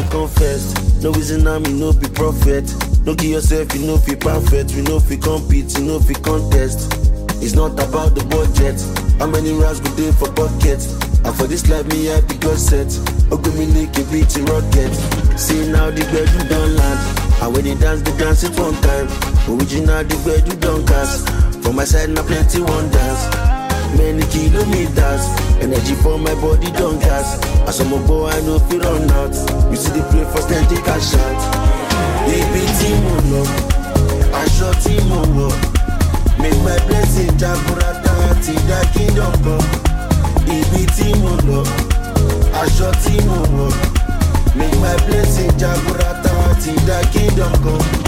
confess. No reason I'm no be prophet. No give yourself, you know fi perfect. We know fi compete, you know fi contest. It's not about the budget. How many rounds we do for buckets? And for this life, me I be God set. Okay, me lick a beat in rocket. See now the bed you don't land. And when they dance it one time. Original the bed you don't cast. For my side, now plenty wonders. Many kilometers. Energy for my body don't gas. As I'm a boy, I know if you run out. You see the play first, then take a shot. Baby, Timo, I shot Timo. Make my blessing, Jaburata, Tida Kingdom come. Ibi Timo, I shot Timo. Make my blessing, Jaburata, Tida Kingdom come.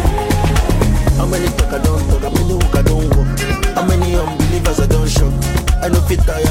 How many talk I don't talk, how many walk I don't walk. How many unbelievers I don't shock. I know fit tire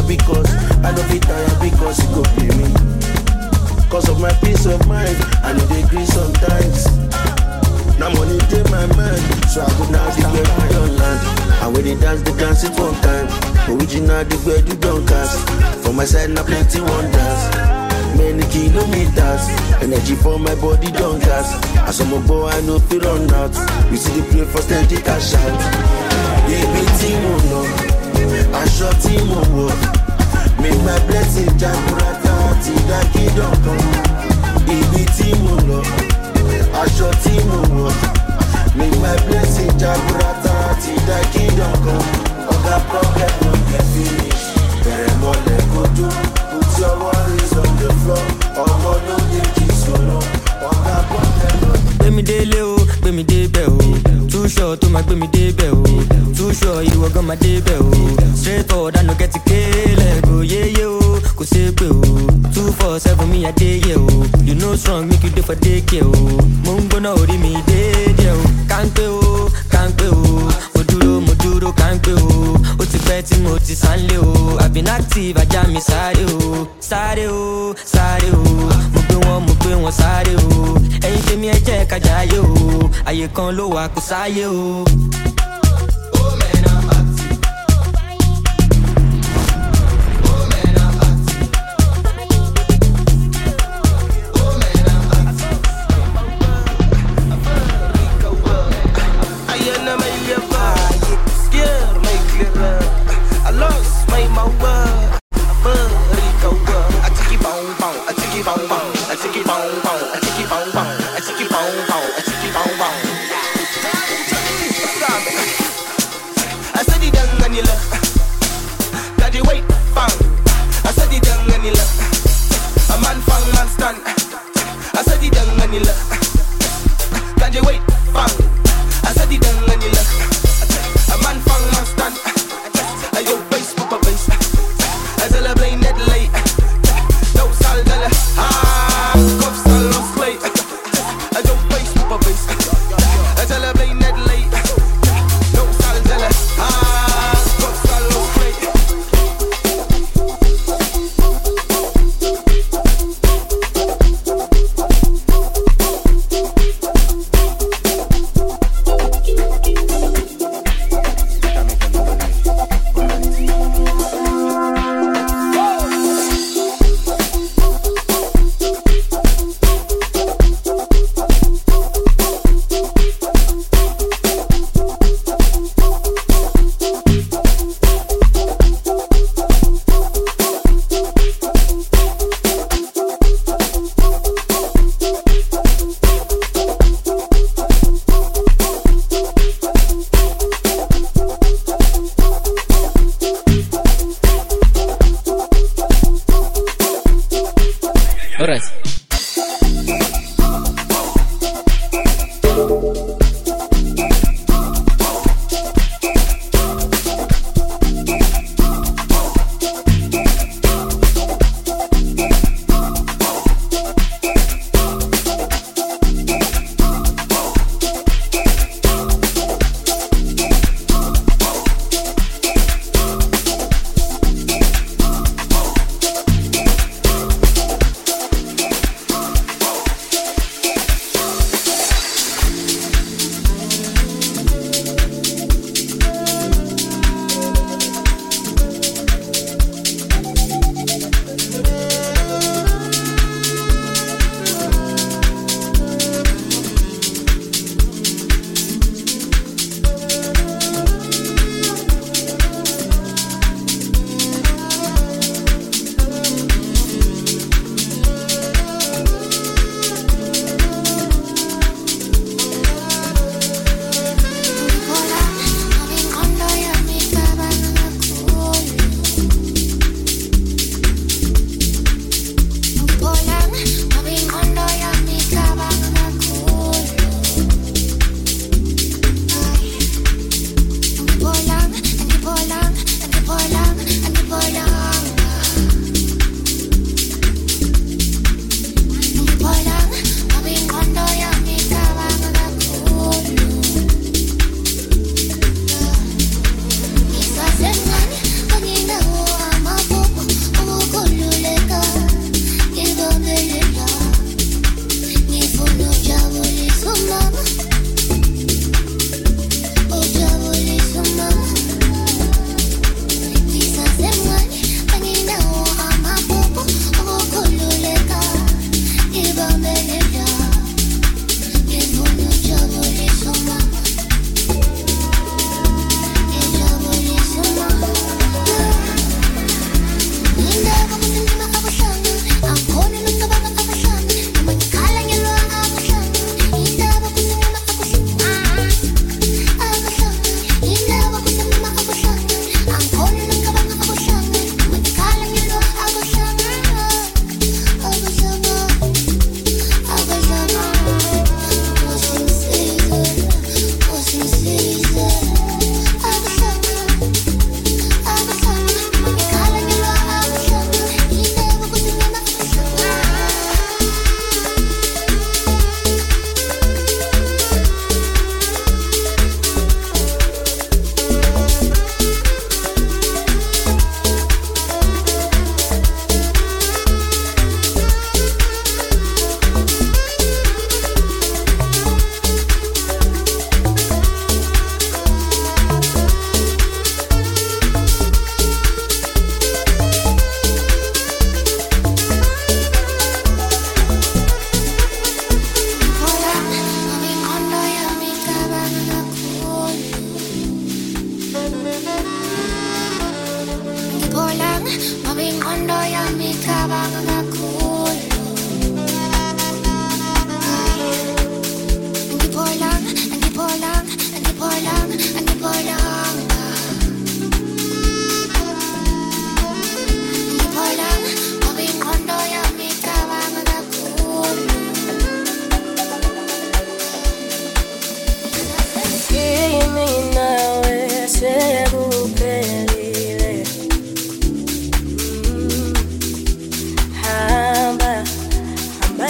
because it go pay me. Cause of my peace of mind, I know they agree sometimes. Now money take my mind, so I go now the bed I don't land. And when they dance it one time. Original the bed you don't cast. For my side now plenty wonders. Many kilometers. Energy for my body don't gas. As I'm a boy I know if you run out. You see the play first then take a shot. Baby Timo, I shot Timo. Make my blessing Jaburata, Tida Kingdom come. Baby Timo, I shot Timo. Make my blessing Jaburata, Tida Kingdom come. Oga problem don't get finished. Very more let go do. Put your worries on the floor. Ogo no dey kiss solo. Oga problem don't. Gbé mi délé o, gbé mi débẹ̀ o. Too short tó máa gbé mi débẹ̀ o. Too short ìwọ gan máa débẹ̀ o. Straight forward I no get to kéèlè go yéyé o. Kò ṣe pé o. 247 mi àdéyé o. You know strong make you dey for daycare o. Mo ń gbóná orí mi déédéé o. Kánpé o, kánpé o. Mo dúró kánpé o. Ó ti pẹ́ tí mo ti sánlé o. I've been active ajá mi sáré o. Sáré o, sáré o. Mo gbé wọn sáré o. Ẹ̀yin tèmi ẹ jẹ́ ká jayé o. Àyè kan ló wà kó sáyé o.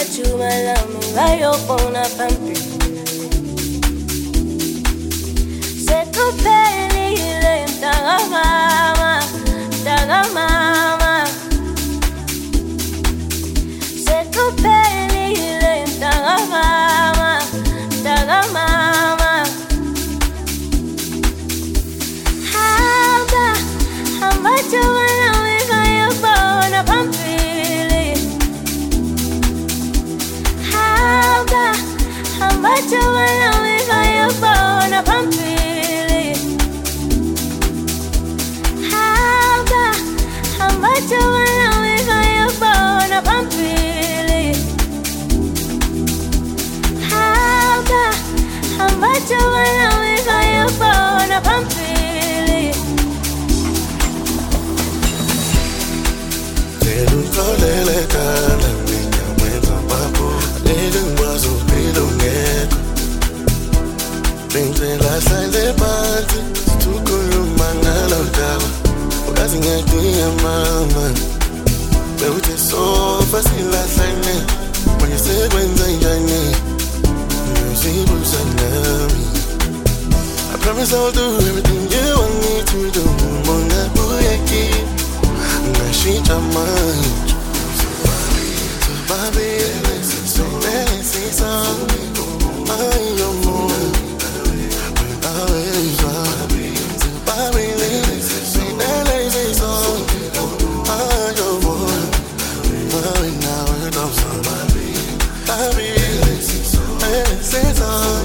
Amachumala Murayo Pona Pampi Sekupeli Tagamama Tagamama Sekupeli Tagamama Tagamama Haba Amachumala Murayo Pona Pampi Ambacho wanaweka yopona pampili Haba Ambacho wanaweka yopona pampili Haba Ambacho wanaweka yopona pampili Telu kolele kala Minya mweza mapo Nidung wazo pilu ngeko Binte la saile panti Tukulu mangalo dawa Ukazi ngekui ya mama Beute so fasila saile Mwenye sekwenza injani Musibu sanami I promise I'll do everything you want me to do Mona buyeki Nashita mind So baby, so let's so I am more When I was so baby, so let's so I am more Now we're done so baby, let's so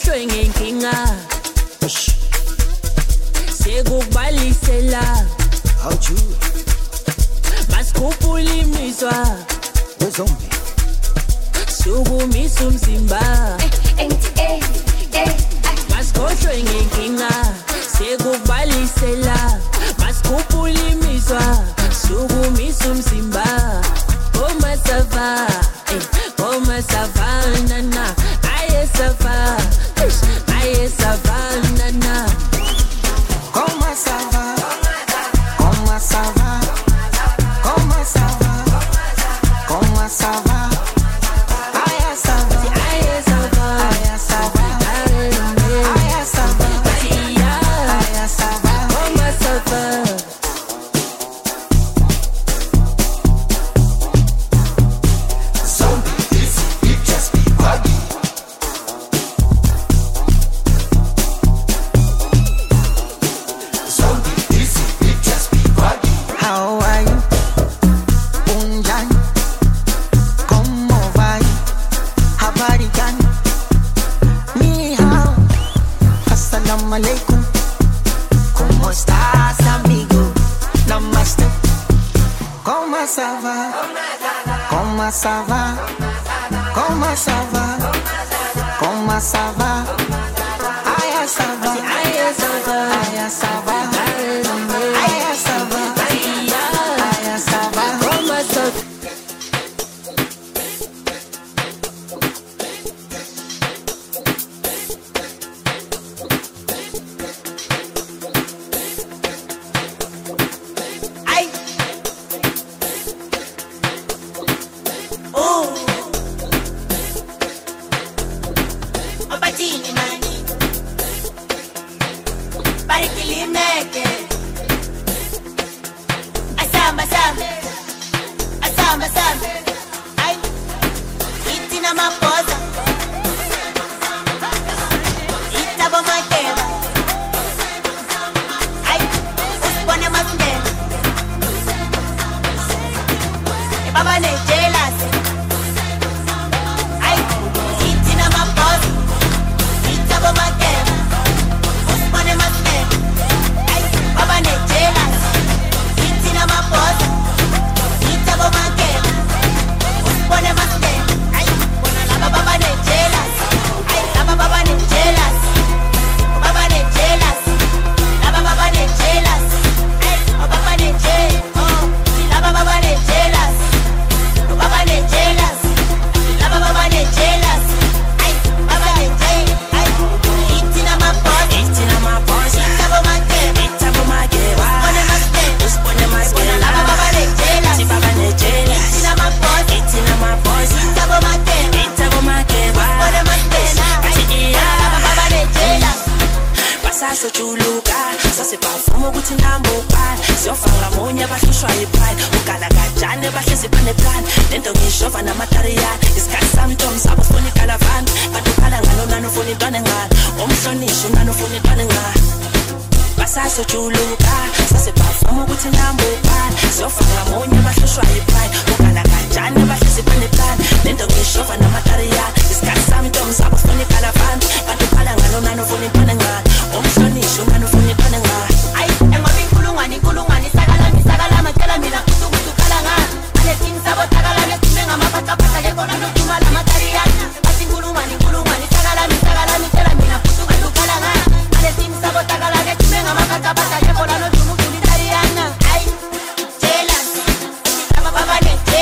Basikhohlwe ngenkinga sekubalisela How'd you? Basikhuphula imizwa Zombie. sukumisa umzimba Basikhohlwe ngenkinga sekubalisela Basikhuphula imizwa sukumisa umzimba Koma sava Koma savana Aye sava Aye savana Comment ça va? Comment ça va? Comment ça va? Comment ça va? Aïe ça va. Aye sava Aïe ça va. Aïe ça va. Aïe ça va. Koma sava How are you? Unjan. ¿Cómo va? Habari gani? Ni hao. Assalamu alaikum. ¿Cómo estás, amigo? Namaste. ¿Cómo ça va? ¿Cómo ça va? ¿Cómo ça va? ¿Cómo ça va? Aïe, ça va. Aye sava Aïe, ça va. Aïe, ça va. Aïe, ça va. Koma sava Ay. Oh. Obatini mani. Barikilimeke. Asamba samba. Asamba samba. Ay. Itina maposa. Itabo makeba. Ay. Usipone masindela. Baba ne jealous. Ay, itina maposa. Itabo makeba. Usipone masindela. Ay, baba ne jealous. Itina maposa. Itabo makeba. Usipone masindela. Ay, bona laba baba ne jealous. Ay, laba baba ne jealous. Baba ne jealous. Laba baba ne jealous. Ay, baba ne jealous. Oh, laba baba ne jealous. Baba ne jealous. Laba baba ne jealous. Ay, baba ne jealous. Ay, itina maposa. Itina maposa Itabo makeba. Itabo makeba Usipone masindela. Usipone masindela. Bona laba baba ne jealous. Si baba ne jealous. Itina maposa. Itina maposa Itabo makeba. Itabo makeba Usipone masindela. Ay, laba baba ne jealous. basasojuluka sasebavuma ukuthi nambubani siyofaka munye bahlushwa yipride ukala kanjani bahlezi paneplan lento ngishova namatariyani isikhathi sami ntombi sabo funa ikalavani kanti ukhala ngalo nani ufuna intwana engani umhlonishwa nani ufuna intwana engani basasojuluka sasebavuma ukuthi nambubani siyofaka munye bahlushwa yipride ukala kanjani bahlezi paneplan lento ngishova namatariyani isikhathi sami ntombi sabo funa ikalavani kanti ukhala ngalo nani ufuna intwana engani umhlonishwa nani ufuna intwana engani Ay, engoba inkulungwane sakala macela mina kusukuthi ukhala ngani anetin sabo takala nesime ngamaphathaphatha ke kona noduma la matariyana athi inkulungwane sakala macela mina kusukuthi ukhala ngani anetin sabo takala nesime ngamaphathaphatha ke kona noduma la matariyana. Ay, jealous. Laba baba ne